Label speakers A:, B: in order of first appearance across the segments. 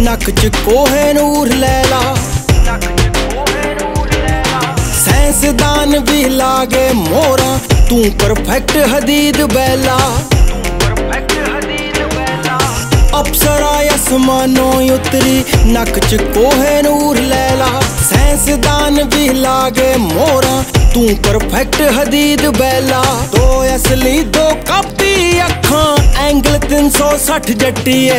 A: नक च कोहिनूर लैला, साइंसदान भी लागे मोरा, तू परफेक्ट हदीद बैला। अप्सरा आसमानों उतरी, नक च कोहिनूर लैला, साइंसदान भी लागे मोरा, तू परफेक्ट हदीद बैला। दो असली दो कापी अखां, एंगल 360 जट्टीए,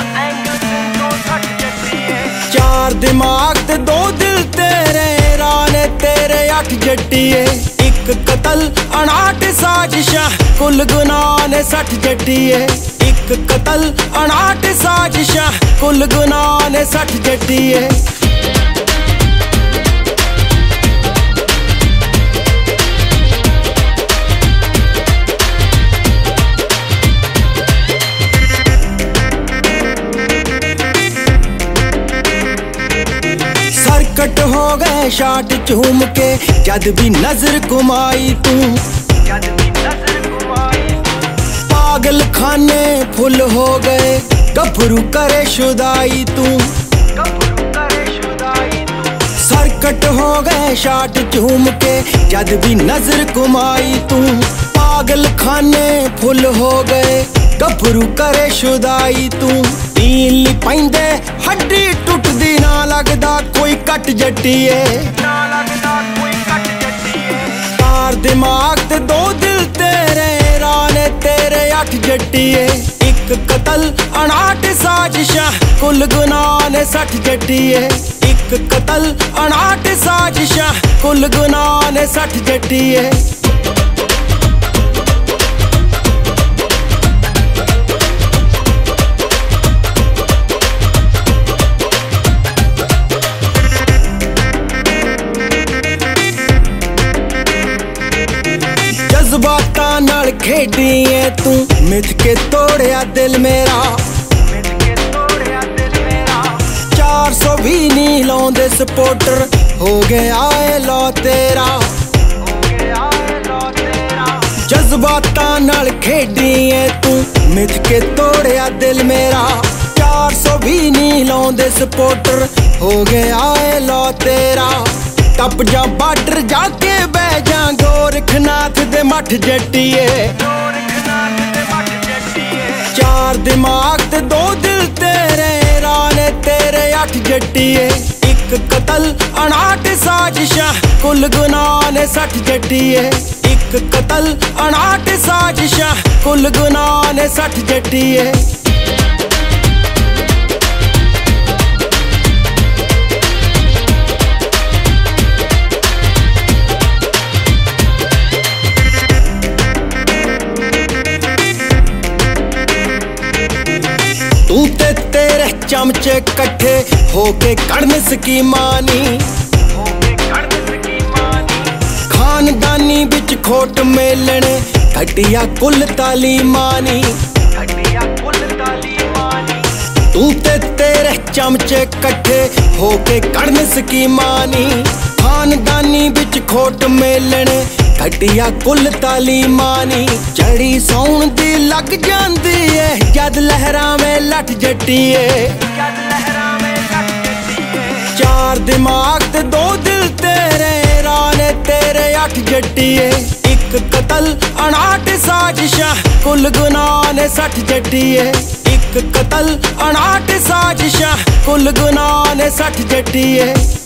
A: चार दिमाग ते दो दिल तेरे, राने तेरे 8 जट्टीए। एक कतल 59 साजिशां, कुल गुनाह ने 60 जट्टीए। एक कतल 59 साजिशां, कुल गुनाह ने 60 जट्टीए। सरकट हो गए शाट झूम के, जद भी नजर घुमाई तू, पागल खाने फुल हो गए, गभरू करे शुदाई तू। सरकट हो गए शाट झूम के, जद भी नजर घुमाई तू, पागल खाने फुल हो गए, गभरू करे शुदाई तू। नीली पैंदे हड्डी टुटदी, ना लगदा कोई कट जट्टीए, चार दिमाग ते दो दिल तेरे, राने तेरे 8 जट्टीए। एक कतल 59 साजिशां, कुल गुनाह ने 60 जट्टीए। एक कतल 59 साजिशां, कुल गुनाह ने 60 जट्टीए। जज्बातां नाल खेडी है तू, मिथ के तोड़िया दिल मेरा, 400 भी नहीं लाउंदे सपोर्टर, हो गया है लौ तेरा। जज्बातां नाल खेडी है तू, मिथ के तोड़िया दिल मेरा, 400 भी नहीं लाउंदे सपोर्टर, हो गया है लौ तेरा। टप जा बार्डर जाके बह जा, गोरखनाथ दे मठ जट्टीए, चार दिमाग ते दो दिल तेरे, राने तेरे 8 जट्टीए। एक कतल 59 साजिशां, कुल गुनाह ने 60 जट्टीए। एक कतल 59 साजिशां, कुल गुनाह ने 60 जट्टीए। तू ते तेरे चमचे कट्ठे होके कड़न स्कीमानी, खानदानी बिच खोट मेलने, घटिया कुल तालीमानी। तू ते तेरे चमचे कट्ठे होके कड़न स्कीमानी, खानदानी बिच खोट मेलने, घटिया कुल तालीमानी। चढ़ी सौन दी लग जांदी है, जद लहरां में लट जट्टीए, चार दिमाग ते दो दिल तेरे, राने तेरे 8 जट्टीए। एक कतल 59 साजिशां, कुल गुनाह ने 60 जट्टीए। एक कतल 59 साजिशां, कुल गुनाह ने 60 जट्टीए।